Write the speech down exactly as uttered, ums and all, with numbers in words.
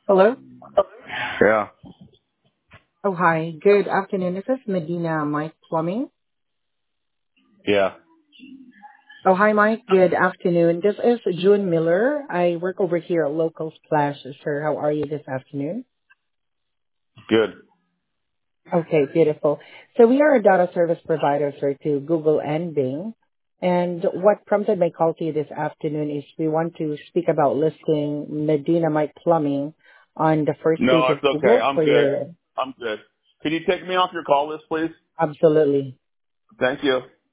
Hello? Yeah. Oh, hi. Good afternoon. This is Medina Mike Plumbing. Yeah. Oh, hi, Mike. Good afternoon. This is June Miller. I work over here at Local Splash, sir. How are you this afternoon? Good. Okay, beautiful. So we are a data service provider, sir, to Google and Bing. And what prompted my call to you this afternoon is we want to speak about listing Medina Mike Plumbing on the first No, page of it's okay. Google I'm for good. your I'm good. Can you take me off your call list, please? absolutely. Thank you.